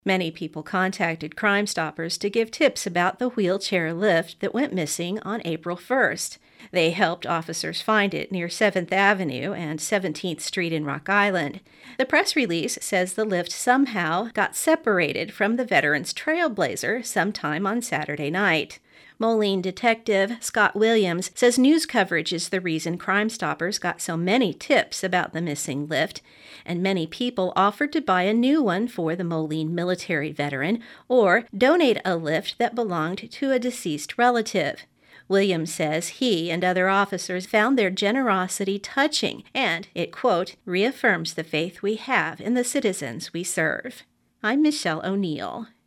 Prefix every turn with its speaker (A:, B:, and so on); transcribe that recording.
A: Many people contacted Crime Stoppers to give tips about the wheelchair lift that went missing on April 1st. They helped officers find it near 7th Avenue and 17th Street in Rock Island. The press release says the lift somehow got separated from the Veterans Trailblazer sometime on Saturday night. Moline detective Scott Williams says news coverage is the reason Crime Stoppers got so many tips about the missing lift, and many people offered to buy a new one for the Moline military veteran or donate a lift that belonged to a deceased relative. Williams says he and other officers found their generosity touching, and it, quote, reaffirms the faith we have in the citizens we serve. I'm Michelle O'Neill.